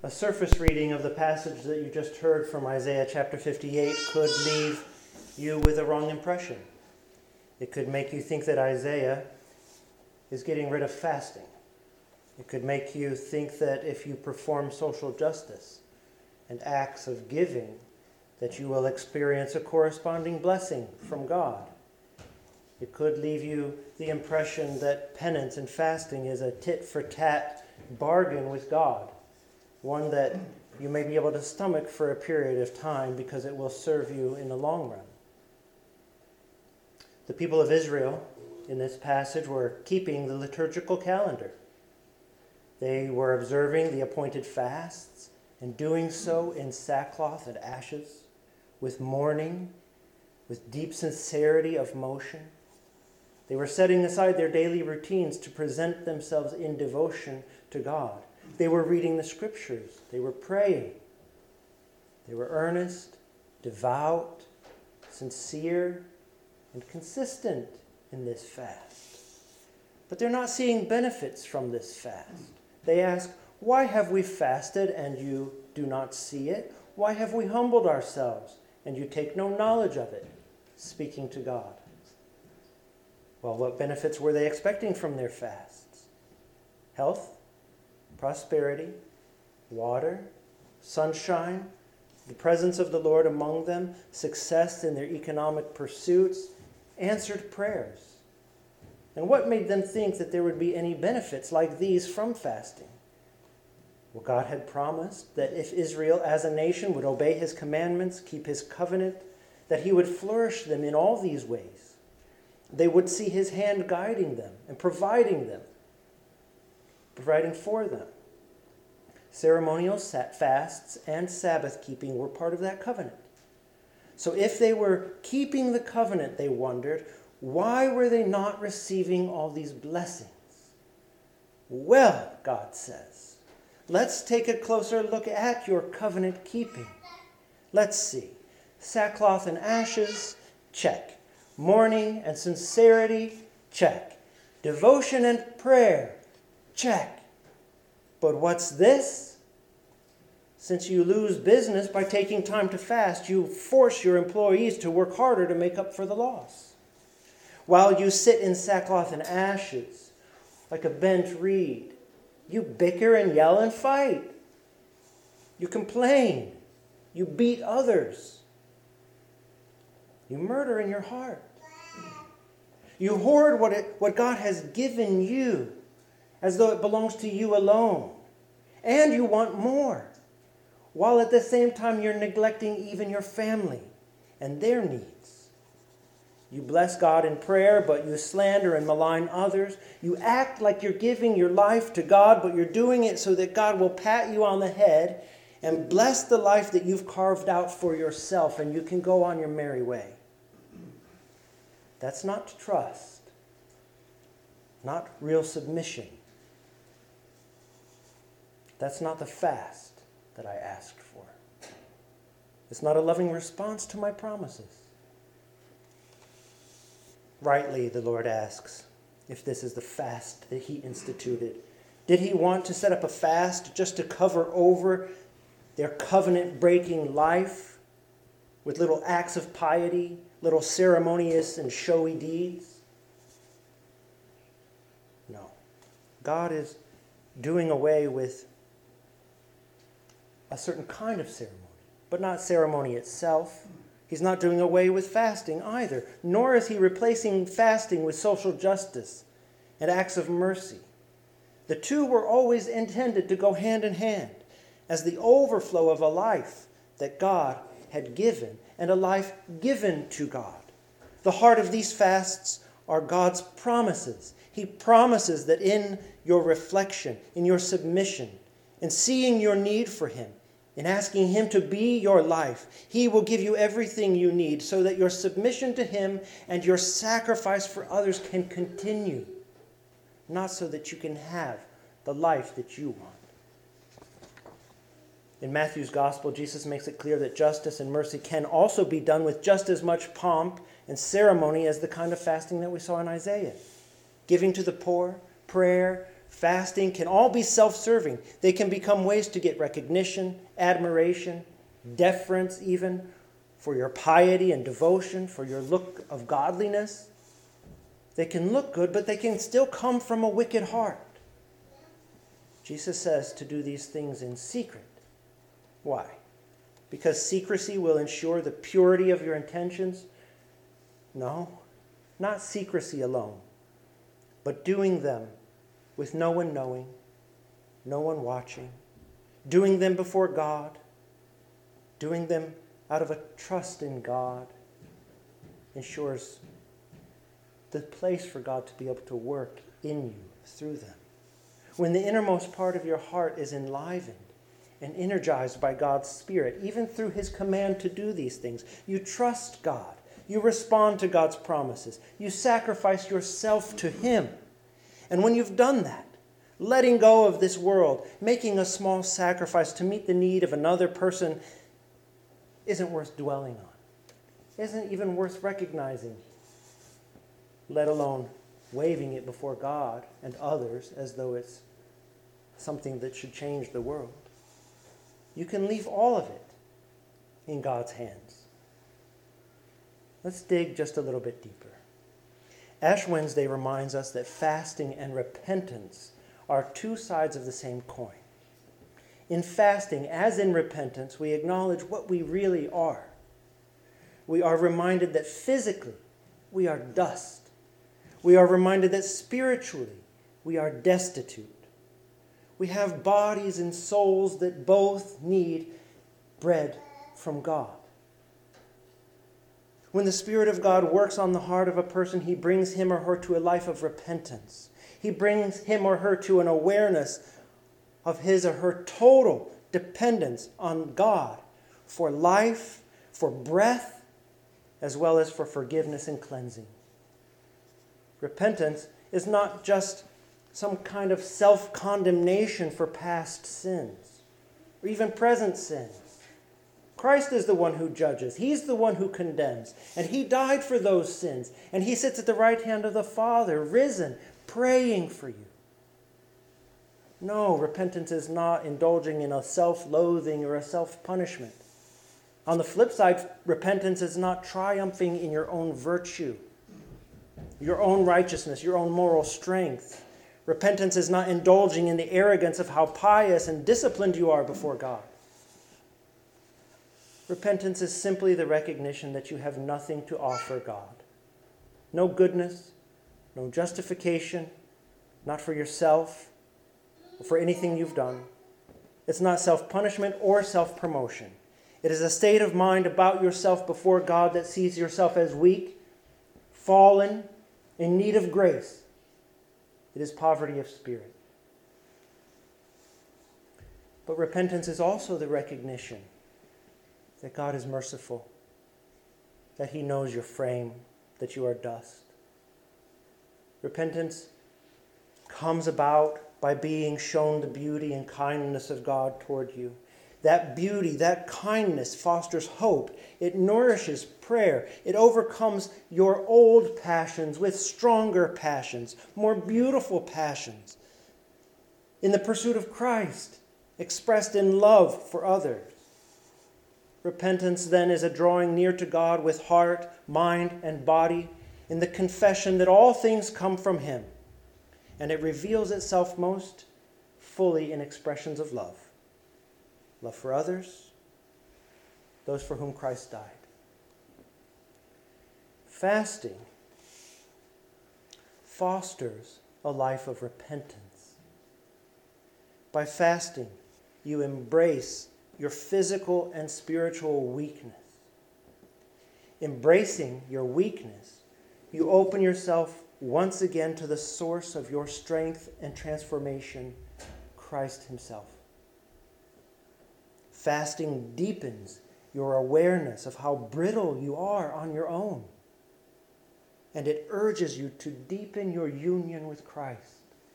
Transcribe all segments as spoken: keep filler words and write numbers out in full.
A surface reading of the passage that you just heard from Isaiah chapter fifty-eight could leave you with a wrong impression. It could make you think that Isaiah is getting rid of fasting. It could make you think that if you perform social justice and acts of giving, that you will experience a corresponding blessing from God. It could leave you the impression that penance and fasting is a tit-for-tat bargain with God, one that you may be able to stomach for a period of time because it will serve you in the long run. The people of Israel in this passage were keeping the liturgical calendar. They were observing the appointed fasts and doing so in sackcloth and ashes, with mourning, with deep sincerity of motion. They were setting aside their daily routines to present themselves in devotion to God. They were reading the scriptures. They were praying. They were earnest, devout, sincere, and consistent in this fast. But they're not seeing benefits from this fast. They ask, why have we fasted and you do not see it? Why have we humbled ourselves and you take no knowledge of it? Speaking to God. Well, what benefits were they expecting from their fasts? Health, prosperity, water, sunshine, the presence of the Lord among them, success in their economic pursuits, answered prayers. And what made them think that there would be any benefits like these from fasting? Well, God had promised that if Israel as a nation would obey his commandments, keep his covenant, that he would flourish them in all these ways. They would see his hand guiding them and providing them, providing for them. Ceremonial fasts and Sabbath keeping were part of that covenant. So if they were keeping the covenant, they wondered, why were they not receiving all these blessings? Well, God says, let's take a closer look at your covenant keeping. Let's see. Sackcloth and ashes, check. Mourning and sincerity, check. Devotion and prayer, check. But what's this? Since you lose business by taking time to fast, you force your employees to work harder to make up for the loss. While you sit in sackcloth and ashes, like a bent reed, you bicker and yell and fight. You complain. You beat others. You murder in your heart. You hoard what, it, what God has given you as though it belongs to you alone. And you want more, while at the same time you're neglecting even your family and their needs. You bless God in prayer, but you slander and malign others. You act like you're giving your life to God, but you're doing it so that God will pat you on the head and bless the life that you've carved out for yourself, and you can go on your merry way. That's not trust, not real submission. That's not the fast that I asked for. It's not a loving response to my promises. Rightly, the Lord asks if this is the fast that he instituted. Did he want to set up a fast just to cover over their covenant-breaking life with little acts of piety, little ceremonious and showy deeds? No. God is doing away with a certain kind of ceremony, but not ceremony itself. He's not doing away with fasting either, nor is he replacing fasting with social justice and acts of mercy. The two were always intended to go hand in hand as the overflow of a life that God had given and a life given to God. The heart of these fasts are God's promises. He promises that in your reflection, in your submission, in seeing your need for him, in asking him to be your life, he will give you everything you need so that your submission to him and your sacrifice for others can continue, not so that you can have the life that you want. In Matthew's gospel, Jesus makes it clear that justice and mercy can also be done with just as much pomp and ceremony as the kind of fasting that we saw in Isaiah. Giving to the poor, prayer, fasting can all be self-serving. They can become ways to get recognition, admiration, deference even, for your piety and devotion, for your look of godliness. They can look good, but they can still come from a wicked heart. Jesus says to do these things in secret. Why? Because secrecy will ensure the purity of your intentions? No, not secrecy alone, but doing them with no one knowing, no one watching, doing them before God, doing them out of a trust in God, ensures the place for God to be able to work in you through them. When the innermost part of your heart is enlivened and energized by God's Spirit, even through his command to do these things, you trust God. You respond to God's promises. You sacrifice yourself to him. And when you've done that, letting go of this world, making a small sacrifice to meet the need of another person isn't worth dwelling on, isn't even worth recognizing, let alone waving it before God and others as though it's something that should change the world. You can leave all of it in God's hands. Let's dig just a little bit deeper. Ash Wednesday reminds us that fasting and repentance are two sides of the same coin. In fasting, as in repentance, we acknowledge what we really are. We are reminded that physically we are dust. We are reminded that spiritually we are destitute. We have bodies and souls that both need bread from God. When the Spirit of God works on the heart of a person, he brings him or her to a life of repentance. He brings him or her to an awareness of his or her total dependence on God for life, for breath, as well as for forgiveness and cleansing. Repentance is not just some kind of self-condemnation for past sins or even present sins. Christ is the one who judges. He's the one who condemns. And he died for those sins. And he sits at the right hand of the Father, risen, praying for you. No, repentance is not indulging in a self-loathing or a self-punishment. On the flip side, repentance is not triumphing in your own virtue, your own righteousness, your own moral strength. Repentance is not indulging in the arrogance of how pious and disciplined you are before God. Repentance is simply the recognition that you have nothing to offer God. No goodness, no justification, not for yourself or for anything you've done. It's not self-punishment or self-promotion. It is a state of mind about yourself before God that sees yourself as weak, fallen, in need of grace. It is poverty of spirit. But repentance is also the recognition that God is merciful, that he knows your frame, that you are dust. Repentance comes about by being shown the beauty and kindness of God toward you. That beauty, that kindness fosters hope. It nourishes prayer. It overcomes your old passions with stronger passions, more beautiful passions. In the pursuit of Christ, expressed in love for others. Repentance then is a drawing near to God with heart, mind, and body in the confession that all things come from him, and it reveals itself most fully in expressions of love. Love for others, those for whom Christ died. Fasting fosters a life of repentance. By fasting, you embrace your physical and spiritual weakness. Embracing your weakness, you open yourself once again to the source of your strength and transformation, Christ himself. Fasting deepens your awareness of how brittle you are on your own. And it urges you to deepen your union with Christ.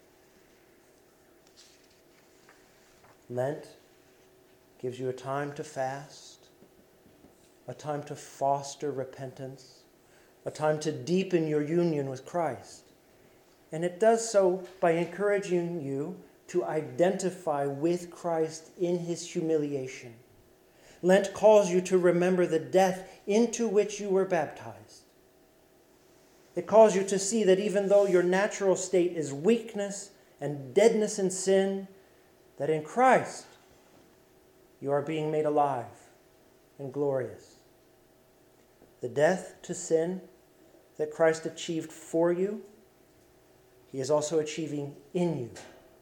Lent gives you a time to fast, a time to foster repentance, a time to deepen your union with Christ. And it does so by encouraging you to identify with Christ in his humiliation. Lent calls you to remember the death into which you were baptized. It calls you to see that even though your natural state is weakness and deadness in sin, that in Christ you are being made alive and glorious. The death to sin that Christ achieved for you, he is also achieving in you.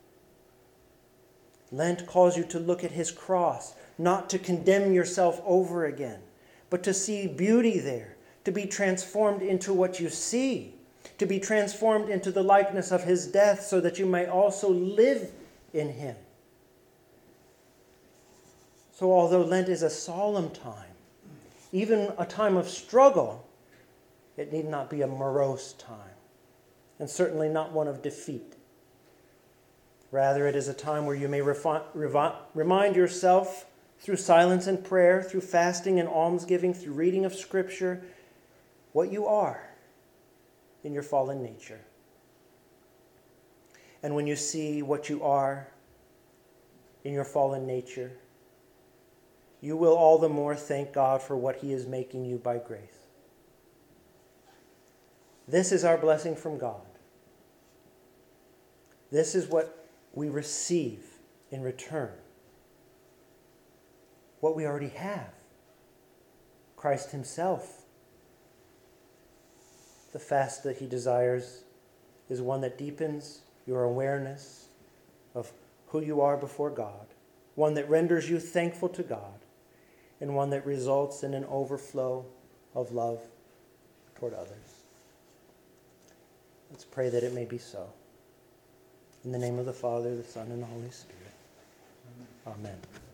Lent calls you to look at his cross, not to condemn yourself over again, but to see beauty there, to be transformed into what you see, to be transformed into the likeness of his death so that you may also live in him. So although Lent is a solemn time, even a time of struggle, it need not be a morose time, and certainly not one of defeat. Rather, it is a time where you may refi- revi- remind yourself through silence and prayer, through fasting and almsgiving, through reading of Scripture, what you are in your fallen nature. And when you see what you are in your fallen nature, you will all the more thank God for what he is making you by grace. This is our blessing from God. This is what we receive in return. What we already have. Christ himself. The fast that he desires is one that deepens your awareness of who you are before God, one that renders you thankful to God, and one that results in an overflow of love toward others. Let's pray that it may be so. In the name of the Father, the Son, and the Holy Spirit. Amen.